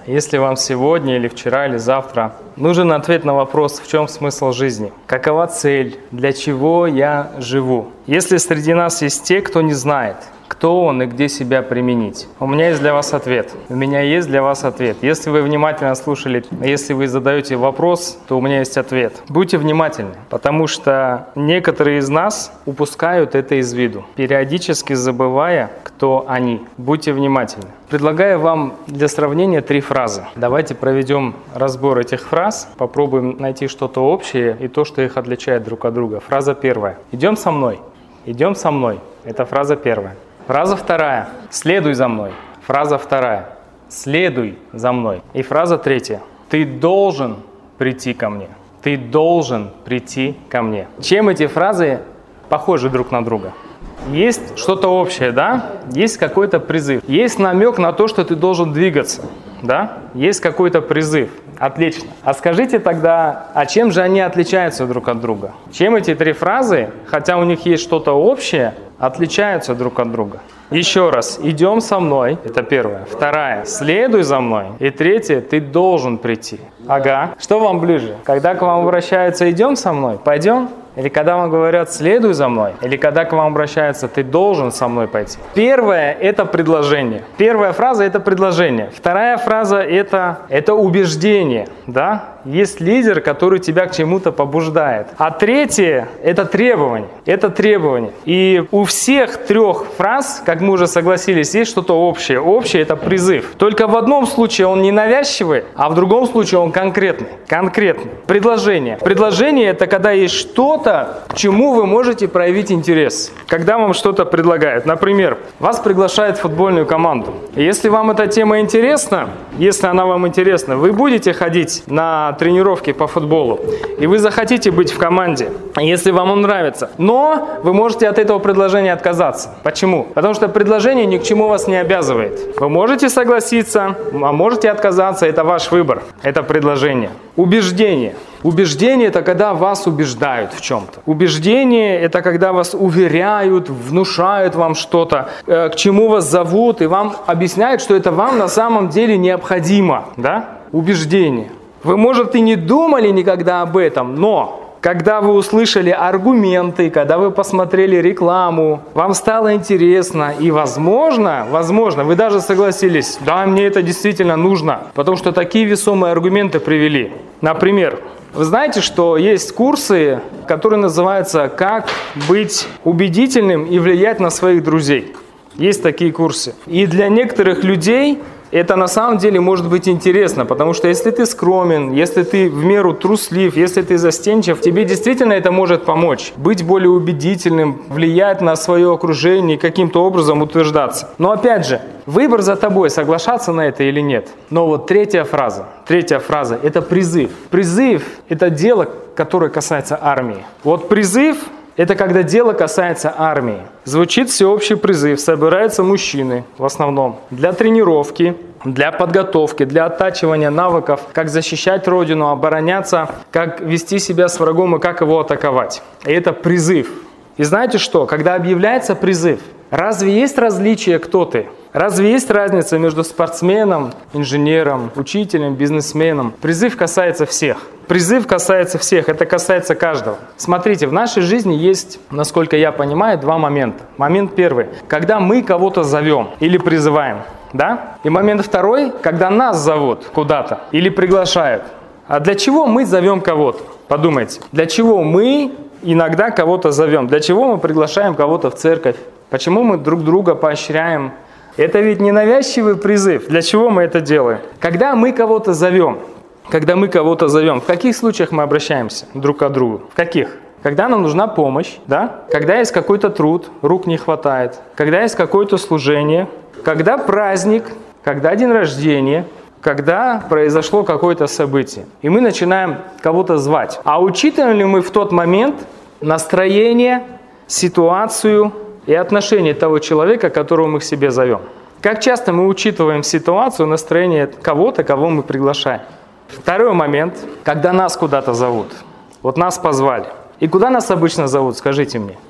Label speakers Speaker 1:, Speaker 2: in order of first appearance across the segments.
Speaker 1: Если вам сегодня или вчера или завтра нужен ответ на вопрос, в чем смысл жизни, какова цель, для чего я живу. Если среди нас есть те, кто не знает, кто он и где себя применить, у меня есть для вас ответ. У меня есть для вас ответ. Если вы внимательно слушали, если вы задаете вопрос, то у меня есть ответ. Будьте внимательны, потому что некоторые из нас упускают это из виду, периодически забывая, кто они. Будьте внимательны. Предлагаю вам для сравнения 3 фразы. Давайте проведем разбор этих фраз, попробуем найти что-то общее и то, что их отличает друг от друга. Фраза первая. «Идем со мной». «Идем со мной». Это фраза первая. Фраза вторая. «Следуй за мной». Фраза вторая. «Следуй за мной». И фраза третья. «Ты должен прийти ко мне». «Ты должен прийти ко мне». Чем эти фразы похожи друг на друга? Есть что-то общее, да? Есть какой-то призыв. Есть намек на то, что ты должен двигаться, да? Есть какой-то призыв. Отлично. А скажите тогда, а чем же они отличаются друг от друга? Чем эти 3 фразы, хотя у них есть что-то общее, отличаются друг от друга? Еще раз. «Идем со мной». Это первое. Вторая. «Следуй за мной». И третье. «Ты должен прийти». Ага. Что вам ближе? Когда к вам обращаются «идем со мной», «пойдем»? Или когда вам говорят «следуй за мной», или когда к вам обращаются «ты должен со мной пойти». Первое – это предложение. Первая фраза – это предложение. Вторая фраза – это убеждение. Да? Есть лидер, который тебя к чему-то побуждает. А третье – это требование. Это требование. И у всех 3 фраз, как мы уже согласились, есть что-то общее. Общее – это призыв. Только в одном случае он не навязчивый, а в другом случае он конкретный. Конкретный. Предложение. Предложение – это когда есть что-то, к чему вы можете проявить интерес. Когда вам что-то предлагают. Например, вас приглашают в футбольную команду. И если вам эта тема интересна, если она вам интересна, вы будете ходить на тренировки по футболу. И вы захотите быть в команде, если вам он нравится. Но вы можете от этого предложения отказаться. Почему? Потому что предложение ни к чему вас не обязывает. Вы можете согласиться, а можете отказаться. Это ваш выбор. Это предложение. Убеждение. Убеждение – это когда вас убеждают в чем-то. Убеждение – это когда вас уверяют, внушают вам что-то, к чему вас зовут, и вам объясняют, что это вам на самом деле необходимо. Да? Убеждение. Вы, может, и не думали никогда об этом, но когда вы услышали аргументы, когда вы посмотрели рекламу, вам стало интересно, и возможно, вы даже согласились, да, мне это действительно нужно, потому что такие весомые аргументы привели. Например, вы знаете, что есть курсы, которые называются «Как быть убедительным и влиять на своих друзей». Есть такие курсы. И для некоторых людей это на самом деле может быть интересно, потому что если ты скромен, если ты в меру труслив, если ты застенчив, тебе действительно это может помочь. Быть более убедительным, влиять на свое окружение и каким-то образом утверждаться. Но опять же, выбор за тобой, соглашаться на это или нет. Но вот третья фраза – это призыв. Призыв – это дело, которое касается армии. Вот призыв – это когда дело касается армии. Звучит всеобщий призыв, собираются мужчины в основном для тренировки, для подготовки, для оттачивания навыков, как защищать родину, обороняться, как вести себя с врагом и как его атаковать. И это призыв. И знаете что? Когда объявляется призыв, разве есть различие, кто ты? Разве есть разница между спортсменом, инженером, учителем, бизнесменом? Призыв касается всех. Призыв касается всех, это касается каждого. Смотрите, в нашей жизни есть, насколько я понимаю, 2 момента. Момент первый, когда мы кого-то зовем или призываем, да? И момент второй, когда нас зовут куда-то или приглашают. А для чего мы зовем кого-то? Подумайте, для чего мы иногда кого-то зовем? Для чего мы приглашаем кого-то в церковь? Почему мы друг друга поощряем? Это ведь не навязчивый призыв. Для чего мы это делаем? Когда мы кого-то зовем, в каких случаях мы обращаемся друг к другу? В каких? Когда нам нужна помощь, да? Когда есть какой-то труд, рук не хватает, когда есть какое-то служение, когда праздник, когда день рождения, когда произошло какое-то событие. И мы начинаем кого-то звать. А учитываем ли мы в тот момент настроение, ситуацию и отношение того человека, которого мы к себе зовем? Как часто мы учитываем ситуацию, настроение кого-то, кого мы приглашаем? Второй момент, когда нас куда-то зовут. Вот нас позвали. И куда нас обычно зовут, скажите мне?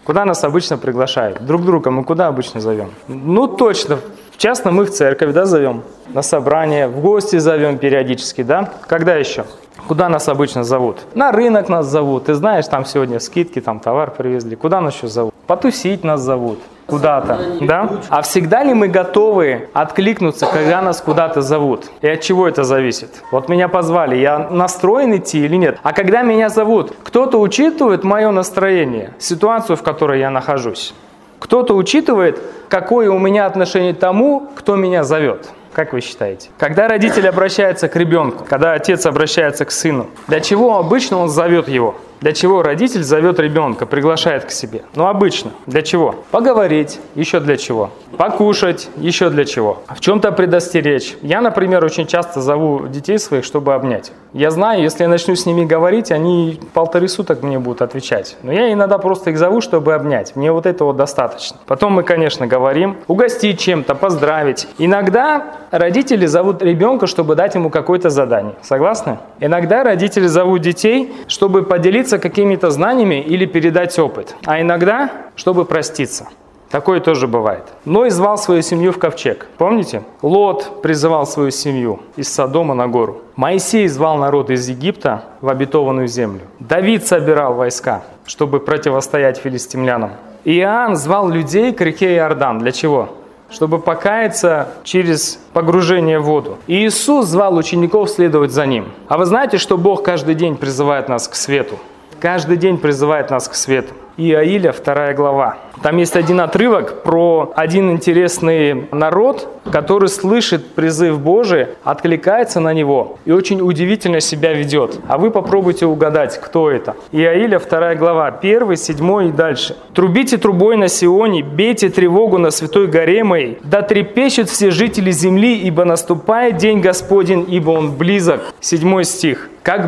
Speaker 1: Куда нас обычно приглашают? Друг друга мы куда обычно зовем? Ну точно, часто мы в церковь, да, зовем, на собрание, в гости зовем периодически, да? Когда еще? Куда нас обычно зовут? На рынок нас зовут. Ты знаешь, там сегодня скидки, там товар привезли. Куда нас еще зовут? Потусить нас зовут. Куда-то, да? А всегда ли мы готовы откликнуться, когда нас куда-то зовут? И от чего это зависит? Вот меня позвали, я настроен идти или нет? А когда меня зовут, кто-то учитывает мое настроение, ситуацию, в которой я нахожусь? Кто-то учитывает, какое у меня отношение к тому, кто меня зовет? Как вы считаете? Когда родитель обращается к ребенку, когда отец обращается к сыну, для чего обычно он зовет его? Для чего родитель зовет ребенка, приглашает к себе? Ну, обычно. Для чего? Поговорить. Еще для чего? Покушать. Еще для чего? В чем-то предостеречь. Я, например, очень часто зову детей своих, чтобы обнять. Я знаю, если я начну с ними говорить, они 1,5 суток мне будут отвечать. Но я иногда просто их зову, чтобы обнять. Мне вот этого достаточно. Потом мы, конечно, говорим, угостить чем-то, поздравить. Иногда родители зовут ребенка, чтобы дать ему какое-то задание. Согласны? Иногда родители зовут детей, чтобы поделиться какими-то знаниями или передать опыт. А иногда, чтобы проститься. Такое тоже бывает. Ной звал свою семью в ковчег. Помните? Лот призывал свою семью из Содома на гору. Моисей звал народ из Египта в обетованную землю. Давид собирал войска, чтобы противостоять филистимлянам. Иоанн звал людей к реке Иордан. Для чего? Чтобы покаяться через погружение в воду. И Иисус звал учеников следовать за Ним. А вы знаете, что Бог каждый день призывает нас к свету? Каждый день призывает нас к свету. Иаиля, 2 глава. Там есть один отрывок про один интересный народ, который слышит призыв Божий, откликается на него и очень удивительно себя ведет. А вы попробуйте угадать, кто это. Иаиля, 2 глава, 1, 7 и дальше. «Трубите трубой на Сионе, бейте тревогу на святой горе моей, да трепещут все жители земли, ибо наступает день Господень, ибо Он близок». 7 стих. Как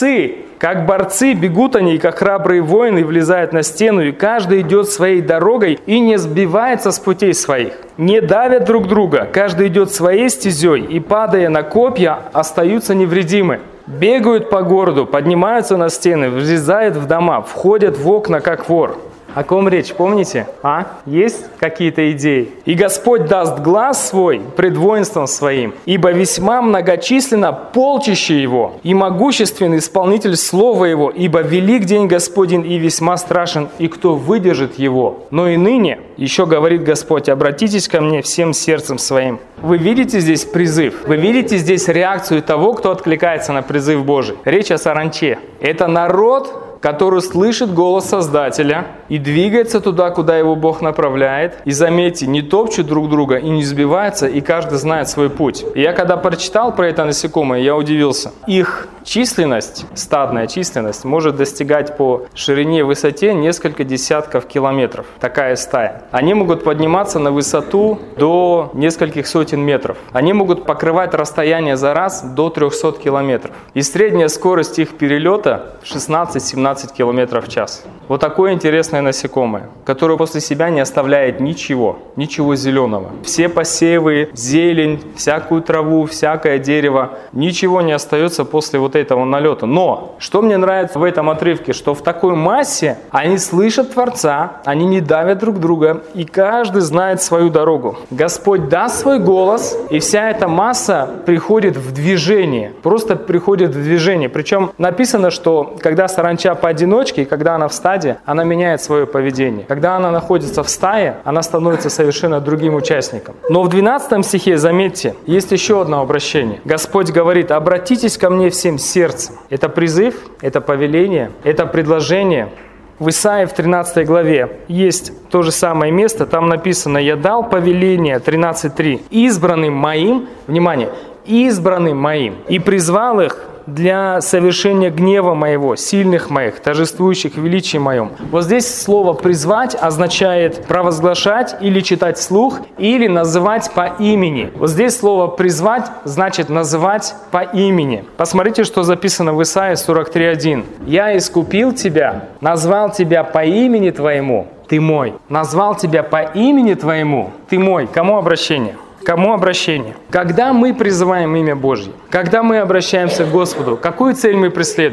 Speaker 1: борцы бегут они, как храбрые воины влезают на стену, и каждый идет своей дорогой и не сбивается с путей своих. Не давят друг друга, каждый идет своей стезей, и, падая на копья, остаются невредимы. Бегают по городу, поднимаются на стены, влезают в дома, входят в окна, как вор. О ком речь, помните? Есть какие-то идеи? «И Господь даст глас свой пред воинством своим, ибо весьма многочисленно полчище его, и могущественный исполнитель слова его, ибо велик день Господень и весьма страшен, и кто выдержит его? Но и ныне, еще говорит Господь, обратитесь ко мне всем сердцем своим». Вы видите здесь призыв? Вы видите здесь реакцию того, кто откликается на призыв Божий? Речь о саранче. Это народ, который слышит голос Создателя и двигается туда, куда его Бог направляет. И заметьте, не топчут друг друга и не сбиваются, и каждый знает свой путь. И я когда прочитал про это насекомое, я удивился. Их численность, стадная численность, может достигать по ширине и высоте несколько десятков километров. Такая стая. Они могут подниматься на высоту до нескольких сотен метров. Они могут покрывать расстояние за раз до 300 километров. И средняя скорость их перелета 16-17 километров в час. Вот такое интересное насекомое, которое после себя не оставляет ничего зеленого. Все посевы, зелень, всякую траву, всякое дерево, ничего не остается после вот этого налета. Но, что мне нравится в этом отрывке, что в такой массе они слышат Творца, они не давят друг друга, и каждый знает свою дорогу. Господь даст свой голос, и вся эта масса приходит в движение, просто приходит в движение. Причем написано, что когда саранча поодиночке, и когда она в стаде, она меняет свое поведение. Когда она находится в стае, она становится совершенно другим участником. Но в 12 стихе, заметьте, есть еще одно обращение. Господь говорит: обратитесь ко мне всем сердцем. Это призыв, это повеление, это предложение. В Исаии в 13 главе есть то же самое место, там написано: «Я дал повеление», 13.3, «избранным моим», внимание, «избранным моим, и призвал их для совершения гнева моего, сильных моих, торжествующих в величии моем». Вот здесь слово «призвать» означает провозглашать или читать вслух, или называть по имени. Вот здесь слово «призвать» значит называть по имени. Посмотрите, что записано в Исаии 43.1. «Я искупил тебя, назвал тебя по имени твоему, ты мой». Назвал тебя по имени твоему, ты мой. Кому обращение? Кому обращение? Когда мы призываем имя Божье, когда мы обращаемся к Господу, какую цель мы преследуем?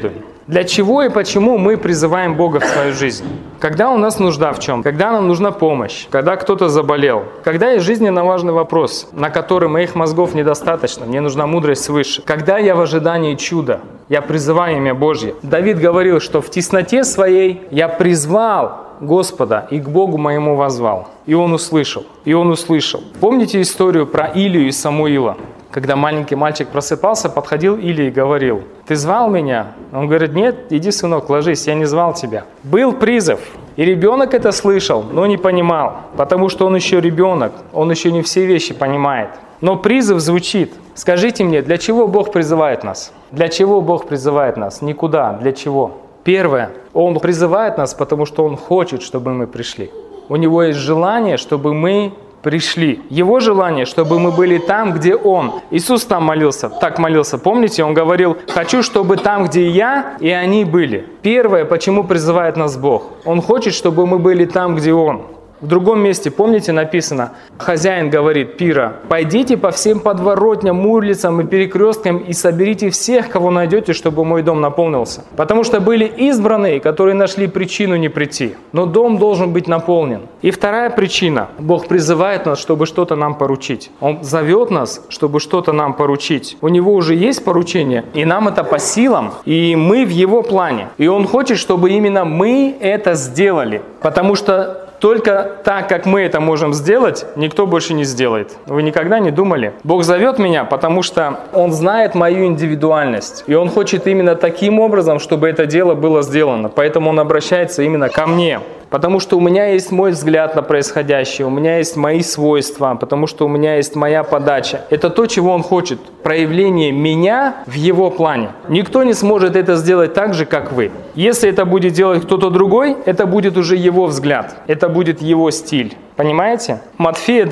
Speaker 1: Для чего и почему мы призываем Бога в свою жизнь? Когда у нас нужда в чем? Когда нам нужна помощь? Когда кто-то заболел? Когда есть жизненно важный вопрос, на который моих мозгов недостаточно, мне нужна мудрость свыше? Когда я в ожидании чуда? Я призываю имя Божье. Давид говорил, что в тесноте своей я призвал Господа и к Богу моему воззвал. И Он услышал. И Он услышал. Помните историю про Илию и Самуила? Когда маленький мальчик просыпался, подходил Илия и говорил: «Ты звал меня?» Он говорит: «Нет, иди, сынок, ложись, я не звал тебя». Был призыв. И ребенок это слышал, но не понимал, потому что он еще ребенок, он еще не все вещи понимает. Но призыв звучит. Скажите мне, для чего Бог призывает нас? Для чего Бог призывает нас? Никуда. Для чего? Первое. Он призывает нас, потому что Он хочет, чтобы мы пришли. У Него есть желание, чтобы мы пришли. Его желание, чтобы мы были там, где Он. Иисус там молился, так молился, помните? Он говорил: «Хочу, чтобы там, где я, и они были». Первое, почему призывает нас Бог. Он хочет, чтобы мы были там, где Он. В другом месте, помните, написано, хозяин говорит пира: «Пойдите по всем подворотням, улицам и перекресткам и соберите всех, кого найдете, чтобы мой дом наполнился». Потому что были избранные, которые нашли причину не прийти. Но дом должен быть наполнен. И вторая причина. Бог призывает нас, чтобы что-то нам поручить. Он зовет нас, чтобы что-то нам поручить. У Него уже есть поручение, и нам это по силам, и мы в Его плане. И Он хочет, чтобы именно мы это сделали. Потому что только так, как мы это можем сделать, никто больше не сделает. Вы никогда не думали? Бог зовет меня, потому что Он знает мою индивидуальность. И Он хочет именно таким образом, чтобы это дело было сделано. Поэтому Он обращается именно ко мне. Потому что у меня есть мой взгляд на происходящее, у меня есть мои свойства, потому что у меня есть моя подача. Это то, чего Он хочет. Проявление меня в Его плане. Никто не сможет это сделать так же, как вы. Если это будет делать кто-то другой, это будет уже Его взгляд. Это будет Его стиль. Понимаете? Матфея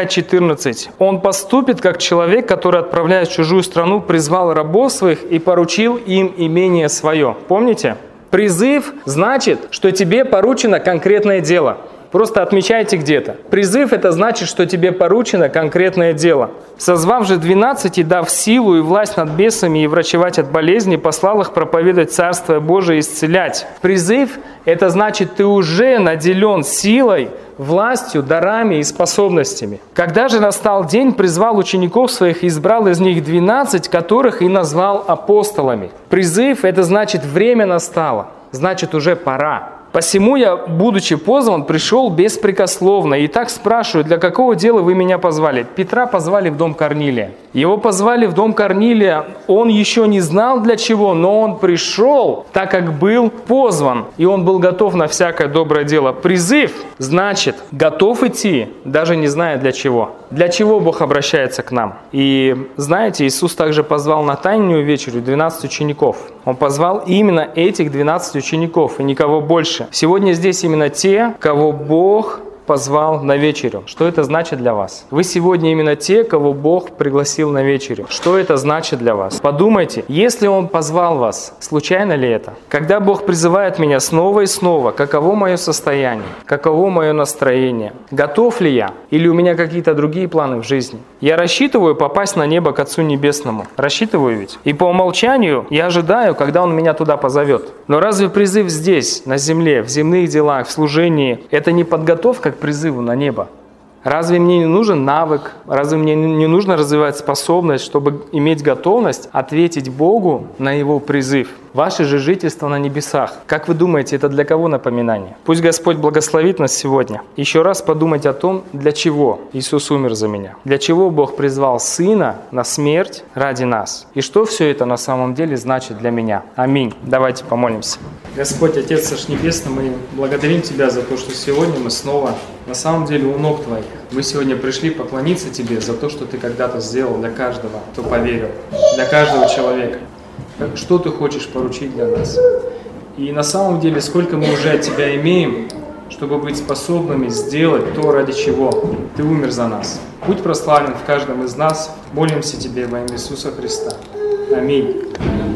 Speaker 1: 25:14. Он поступит как человек, который, отправляясь в чужую страну, призвал рабов своих и поручил им имение свое. Помните? Призыв значит, что тебе поручено конкретное дело. Просто отмечайте где-то. Призыв – это значит, что тебе поручено конкретное дело. «Созвав же 12 и дав силу и власть над бесами и врачевать от болезней, послал их проповедать Царствие Божие и исцелять». Призыв – это значит, ты уже наделен силой, властью, дарами и способностями. Когда же настал день, призвал учеников своих и избрал из них 12, которых и назвал апостолами. Призыв – это значит, время настало, значит, уже пора. «Посему я, будучи позван, пришел беспрекословно. И так спрашиваю, для какого дела вы меня позвали?» Петра позвали в дом Корнилия. Его позвали в дом Корнилия. Он еще не знал для чего, но он пришел, так как был позван. И он был готов на всякое доброе дело. Призыв значит готов идти, даже не зная для чего. Для чего Бог обращается к нам? И знаете, Иисус также позвал на тайную вечерю 12 учеников. Он позвал именно этих 12 учеников и никого больше. Сегодня здесь именно те, кого Бог позвал на вечерю. Что это значит для вас? Вы сегодня именно те, кого Бог пригласил на вечерю. Что это значит для вас? Подумайте, если Он позвал вас, случайно ли это? Когда Бог призывает меня снова и снова, каково мое состояние? Каково мое настроение? Готов ли я? Или у меня какие-то другие планы в жизни? Я рассчитываю попасть на небо к Отцу Небесному. Рассчитываю ведь. И по умолчанию я ожидаю, когда Он меня туда позовет. Но разве призыв здесь, на земле, в земных делах, в служении, это не подготовка к призыву на небо? Разве мне не нужен навык? Разве мне не нужно развивать способность, чтобы иметь готовность ответить Богу на Его призыв? Ваше же жительство на небесах. Как вы думаете, это для кого напоминание? Пусть Господь благословит нас сегодня. Еще раз подумать о том, для чего Иисус умер за меня. Для чего Бог призвал Сына на смерть ради нас. И что все это на самом деле значит для меня. Аминь. Давайте помолимся. Господь, Отец наш Небесный, мы благодарим Тебя за то, что сегодня мы снова на самом деле у ног Твоих. Мы сегодня пришли поклониться Тебе за то, что Ты когда-то сделал для каждого, кто поверил, для каждого человека. Что Ты хочешь поручить для нас. И на самом деле, сколько мы уже от Тебя имеем, чтобы быть способными сделать то, ради чего Ты умер за нас. Будь прославлен в каждом из нас. Молимся Тебе во имя Иисуса Христа. Аминь.